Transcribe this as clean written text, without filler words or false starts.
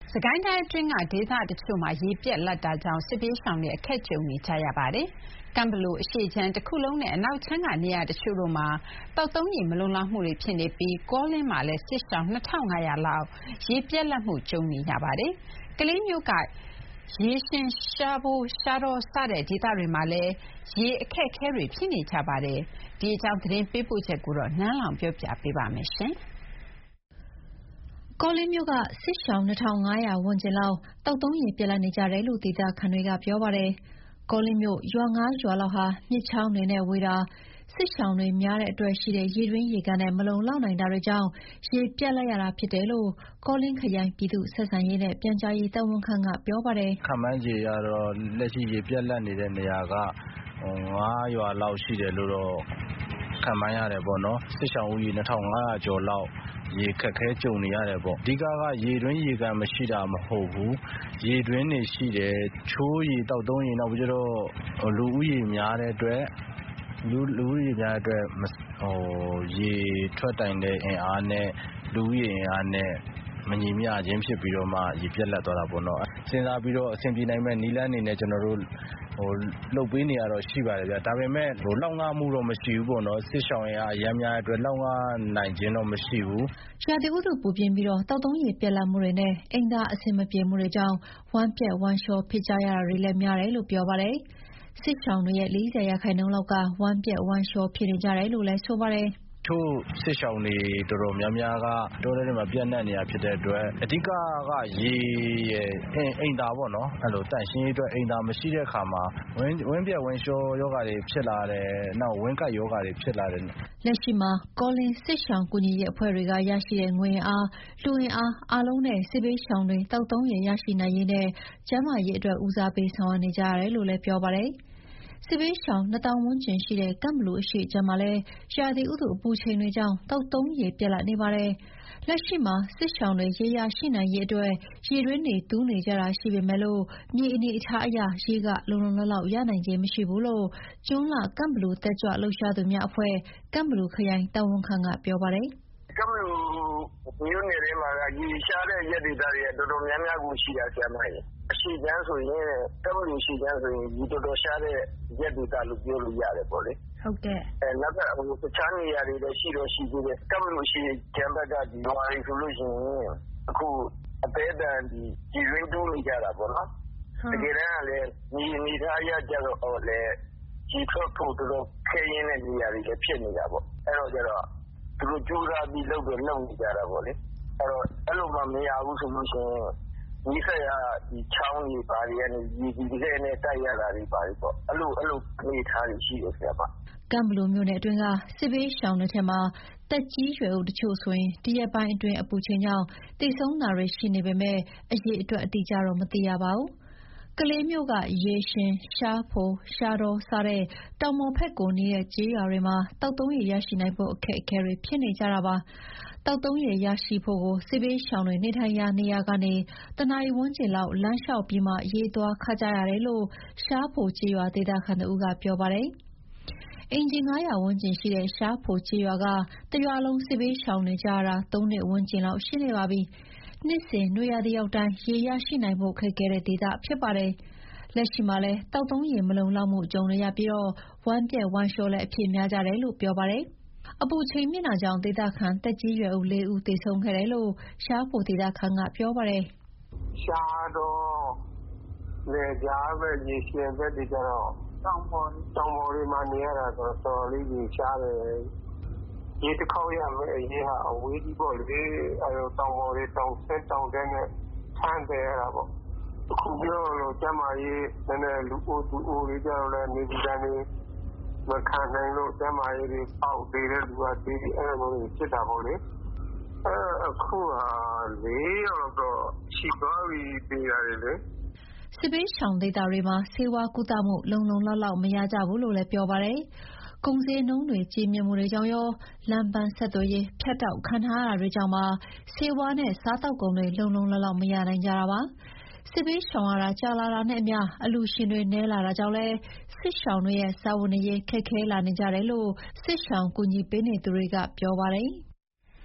စစ်ကိုင်းတိုင်းအတွင်းကဒေသတချို့မှာရေပြတ်လပ်တာကြောင့်စစ်ဘေးရှောင်တွေအခက်ကြုံနေကြရပါတယ်။ကမ်းဘလူအရှေ့ခြမ်းတခုလုံးနဲ့အနောက်ခြမ်းကနေရာတချို့တို့မှာသောက်သုံးရေမလုံလောက်မှုတွေဖြစ်နေပြီးကောလင်းမှာလည်းစစ်ရှောင်2500လောက်ရေပြတ်လပ်မှုကြုံနေရပါတယ်။ကလေးမြို့ကရေရှင်ရှားဖို့ရှားတော့စတဲ့ဒေသတွေမှာလည်းရေအခက်အခဲတွေဖြစ်နေကြပါတယ်။ဒီအကြောင်းသတင်းပေးပို့ချက်ကိုနန်းလောင်ပြောပြပေးပါမယ်။ကောလင်းမြို့ကစစ်ရှောင်2500ဝန်းကျင်လောက်သောက်သုံးရေပြတ်လပ်နေကြတယ်လို့ဒေသခံတွေကပြောပါတယ်။ကောလင်းမြို့ရွာ9ရွာလောက်ဟာမြစ်ချောင်းတွေနဲ့ဝေးတာစစ်ရှောင်တွေများတဲ့အတွက်ရှိတဲ့ရေတွင်းရေကန်နဲ့မလုံလောက်နိုင်တာတွေကြောင့်ရေပြတ်လိုက်ရတာဖြစ်တယ်လို့ကောလင်းခရိုင်ပြည်သူ့ဆက်ဆံရေးနဲ့ပြန်ကြားရေးတာဝန်ခံကပြောပါတယ်။ခန့်မှန်းခြေကတော့လက်ရှိရေပြတ်လပ်နေတဲ့နေရာက9ရွာလောက်ရှိတယ်လို့တော့ခန့်မှန်းရတယ်ပေါ့နော်။စစ်ရှောင်ဦးရေ2500ကျော်လောက်ရေခက်ခဲကြုံနေရတယ်ပေါ့အဓိကရေတွင်းရေကန်မရှိတာမဟုတ်ဘူးရေတွင်းတွေရှိတယ်ချိုးရေတောက်သုံးရေနောက်ပြီးတော့လူဦးရေများတဲ့အတွက်ရေထွက်တိုင်တဲ့အင်အားနဲ့လူဦးရေအင်အားနဲ့မညီမျှခြင်းဖြစ်ပြီးတော့မှရေပြတ်လပ်သွားတာပေါ့နော်စဉ်းစားပြီးတော့အဆင်ပြေနိုင်မဲ့နည်းလမ်းအနေနဲ့ကျွန်တော်တို့လှုပ်ပေးနေရတော့ရှိပါတယ်ဗျဒါပေမဲ့လောက်ငှမှုတော့မရှိဘူးပေါ့နော်စစ်ရှောင်ရအများများအတွက်လောက်ငှနိုင်ခြင်းတော့မရှိဘူးရာသီဥတုပူပြင်းပြီးတော့တောက်သုံးရေပြတ်လပ်မှုတွေနဲ့အိမ်သာအဆင်မပြေမှုတွေကြောင့်ဝမ်းပြက်ဝမ်းလျှောဖြစ်ကြရတာတွေလည်းများတယ်လို့ပြောပါတယ်စစ်ရှောင်တွေရဲ့40%လောက်ကဝမ်းပြက်ဝမ်းလျှောဖြစ်နေကြတယ်လို့လည်းဆိုပါတယ်ထို့စစ်ရှောင်တွေတော်တော်များများကတောထဲမှာပြန့်နှံ့နေတာဖြစ်တဲ့အတွက်အဓိကရေရဲ့အိမ်သာပေါ့နော်အဲ့လိုတန့်ရှင်းရေးအတွက်အိမ်သာမရှိတဲ့အခါမှာဝင်းပြက်ဝင်းလျှောယောဂါတွေဖြစ်လာတယ်နောက်ဝင်းကပ်ယောဂါတွေဖြစ်လာတယ်လက်ရှိမှာကောလင်းစစ်ရှောင်ကူညီရေးအဖွဲ့တွေကရရှိတဲ့ငွေအားလူအင်အားလုံးနဲ့စစ်ဘေးရှောင်တွေတောက်သုံးရေရရှိနိုင်ရေးနဲ့ကျန်းမာရေးအတွက်ဦးစားပေးဆောင်ရွက်နေကြရတယ်လို့လည်းပြောပါတယ်စစ်ဘေးရှောင်2000ဝန်းကျင်ရှိတဲ့ကမ်ဘလူအရှိချမ်းမှာလည်းရာသီဥတုအပူချိန်တွေကြောင့်တောက်သုံးရေပြတ်လပ်နေပါတယ်။လက်ရှိမှာစစ်ရှောင်တွေရေရရှိနိုင်ရေးအတွက်ရေတွင်းတွေတူးနေကြတာရှိပေမဲ့မြေအနေအထားအရရေကလုံလုံလောက်ရနိုင်ခြင်းမရှိဘူးလို့ကျွန်းလှကမ်ဘလူတက်ကြွလှုပ်ရှားသူများအဖွဲ့ကမ်ဘလူခရိုင်တာဝန်ခံကပြောပါတယ်။ကမ်ဘလူမြို့နယ်ထဲမှာရေရှားတဲ့ရက်ဒေသတွေတော်တော်များများကိုရှိတာဆရာမကြီးအရှိချမ်းဆိုရင်ကမ်ဘလူရှိချမ်းဆိုရင်ဒီတော်တော်ရှားတဲ့ရက်ဒေသလို့ပြောလို့ရတယ်ပေါ့လေဟုတ်ကဲ့နောက်ကတခြားနေရာတွေလည်းရှိတော့ရှိသေးတယ်ကမ်ဘလူရှိချမ်းဘက်ကဒီရွာတွေဆိုလို့ရှိရင်အခုအသေးတန်ဒီရင်းတူးနေကြတာပေါ့နော်တကယ်တမ်းကလည်းဒီအနေထားရကြတော့လေဒီထွက်ဖို့တော်တော်ခဲရင်းတဲ့နေရာတွေလည်းဖြစ်နေတာပေါ့အဲ့တော့ကျတော့သူတို့ကြိုးစားပြီးလုပ်နေကြတာပေါ့လေအဲ့လိုမှမရဘူးဆိုလို့ရှိရင်ဒီဆက်ရဒီချောင်းကြီးပါရီကနေဒီခဲနဲ့တိုက်ရတာတွေပါရီပေါ့အဲ့လိုအနေထားတွေရှိတယ်ဆရာမကမ်ဘလူမြို့နယ်အတွင်းကစစ်ဘေးရှောင်တွေထဲမှာတက်ကြီးရွယ်ဦးတချို့ဆိုရင်ဒီရက်ပိုင်းအတွင်းအပူချိန်ကြောင့်တိတ်ဆုံးတာတွေရှိနေပေမဲ့အရေးအတွက်အတိအကျတော့မသိရပါဘူးကလေးမျိုးကရေရှင်ရှားဖို့ရှားတော့စတဲ့တောင်ပေါ်ဖက်ကိုနေတဲ့ကျေးရွာတွေမှာတောက်သုံးရေရရှိနိုင်ဖို့အခက်အခဲတွေဖြစ်နေကြတာပါတောက်သုံးရေရရှိဖို့ကိုစစ်ဘေးရှောင်တွေနေထိုင်ရာနေရာကနေတနာရီဝန်းကျင်လောက်လမ်းလျှောက်ပြီးမှရေသွားခကြရတယ်လို့ရှားဖို့ကျေးရွာဒေသခံတို့ကပြောပါတယ်အင်ဂျင်900ဝန်းကျင်ရှိတဲ့ရှားဖို့ကျေးရွာကတရွာလုံးစစ်ဘေးရှောင်နေကြရတာ3နှစ်ဝန်းကျင်လောက်ရှိနေပါပြီနှစ်စဉ်နွေရာသီရောက်တိုင်းရေရရှိနိုင်ဖို့ခက်ခဲတဲ့ဒေသဖြစ်ပါတယ်လက်ရှိမှာလည်းတောက်သုံးရေမလုံလောက်မှုကြုံရပြီးဝမ်းပြက်ဝမ်းလျှောလည်းအဖြစ်များကြတယ်လို့ပြောပါတယ်အပူချိန်မြင့်တာကြောင့်ဒေသခံတက်ကြီးရွယ်ဦး4ဦးသေဆုံးခဲ့တယ်လို့ရှားဖို့ဒေသခံကပြောပါတယ်ရှားတော့လေကြားပဲရေရှင်ဘက်တွေကြတော့တောင်ပေါ်တွေမှာနေရတာဆိုတော့လေးကြီးရှားတယ်ရေတစ်ခေါက်ရမယ်အရေးဟာအဝေးကြီးပေါ့လေအဲတောင်ပေါ်တွေတောင်ဆက်တောင်တဲ့နဲ့ဆန်းတယ်ရတာပေါ့အခုပြောလို့ကျမကြီးနည်းနည်းလူအိုတွေကြတော့လည်းနေပြည်တော်နေမခံနိုင်လို့ကျမကြီးတွေပေါက်သေးတဲ့လူကသေးတယ်အဲ့လိုမျိုးဖြစ်တာပေါ့လေအခုဟာ4ရောက်တော့ရှိသွားပြီပြည်ရတယ်လေစစ်ဘေးရှောင်ဒေသတွေမှာဆေးဝါးကုသမှုလုံလောက်မရကြဘူးလို့လည်းပြောပါတယ်။ကုန်စည်နှုန်းတွေကြီးမြင့်မှုတွေကြောင့်ရောလမ်းပန်းဆက်သွယ်ရေးဖြတ်တောက်ခံထားရတာတွေကြောင့်ပါဆေးဝါးနဲ့စားတောက်ကုန်တွေလုံလောက်မရနိုင်ကြတာပါ။စစ်ဘေးရှောင်ရတာကြာလာတာနဲ့အမျှအလူရှင်တွေနည်းလာတာကြောင့်လည်းစစ်ရှောင်တွေရဲ့စာဝန်ရေးခက်ခဲလာနေကြတယ်လို့စစ်ရှောင်ကူညီပေးနေသူတွေကပြောပါတယ်။